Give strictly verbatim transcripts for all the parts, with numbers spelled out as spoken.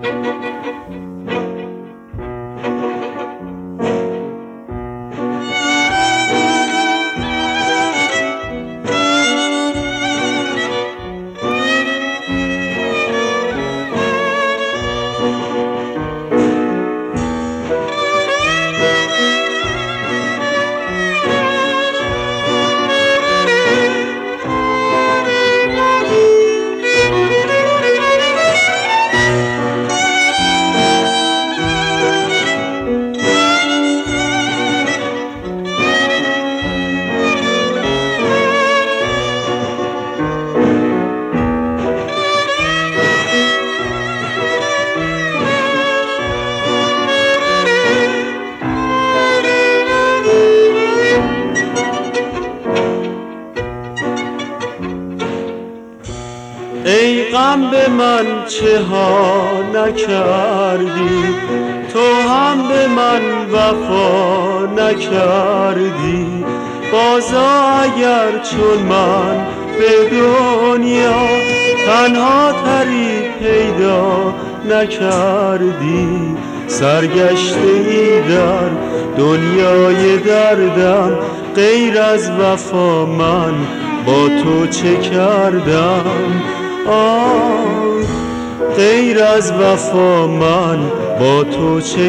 ای غم به من چه ها نکردی، تو هم به من وفا نکردی. بازا اگر چون من به دنیا تنها تری پیدا نکردی، سرگشته ای در دنیای دردم، غیر از وفا من با تو چه کردم؟ آه غیر از وفا من با تو چه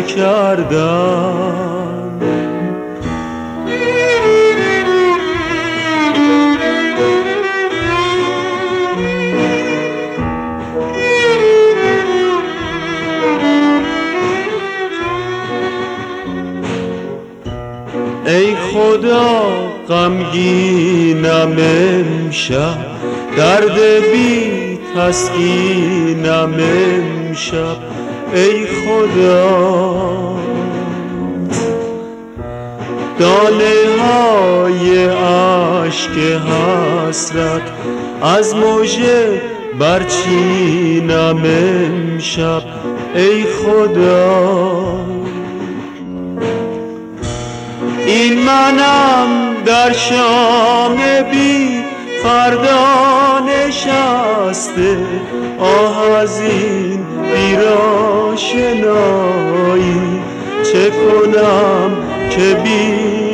کردم؟ ای خدا غمگینم امشب، درد بی تسکینم امشب. ای خدا دانه های عشق حسرت از مژه برچینم امشب. ای خدا این منم در شام بی فردا نشسته، آه از این بی‌آشنایی، چه کنم که بی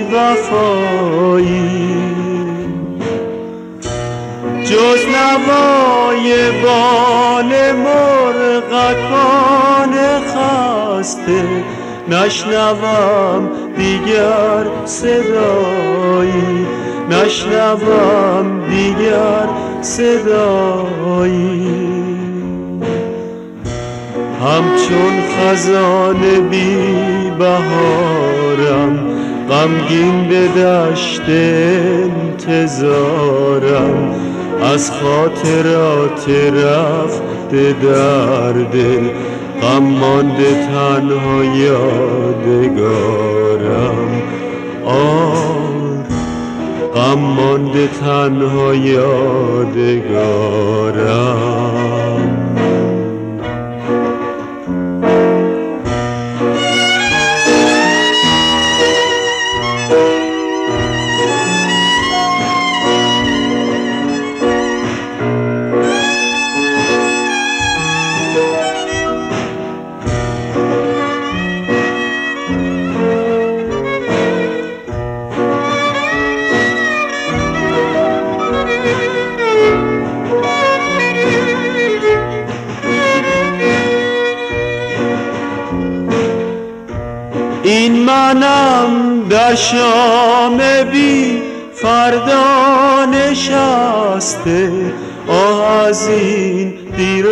وفایی. جز نوای بال مرغکان خسته نشنوم دیگر صدایی، نشنوم دیگر صدایی. همچون خزان بی بهارم، غمگین به دشت انتظارم، از خاطرات رفته در دل غم مانده تنها یادگارم. آه غم مانده تنها یادگارم. این منم در شام بی فردا نشسته، آه از این دیر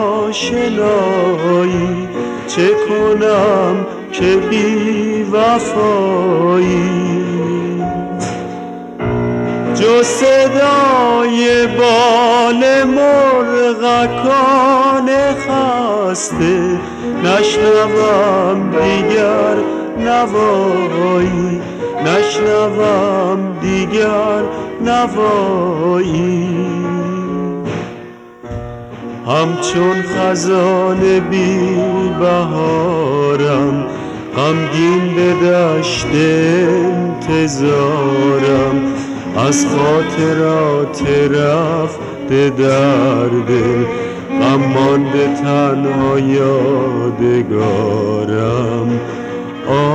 آشنایی، چه کنم که بی وفایی. جز صدای بال مرغکان خسته نشنوم دیگر نوایی، نشنوم دیگر نوایی. همچون خزان بی بهارم، غمگین به دشت انتظارم، از خاطرات رفته در دل غم مانده تنها یادگارم،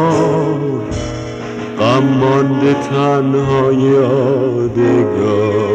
آه غم مانده تنها یادگارم.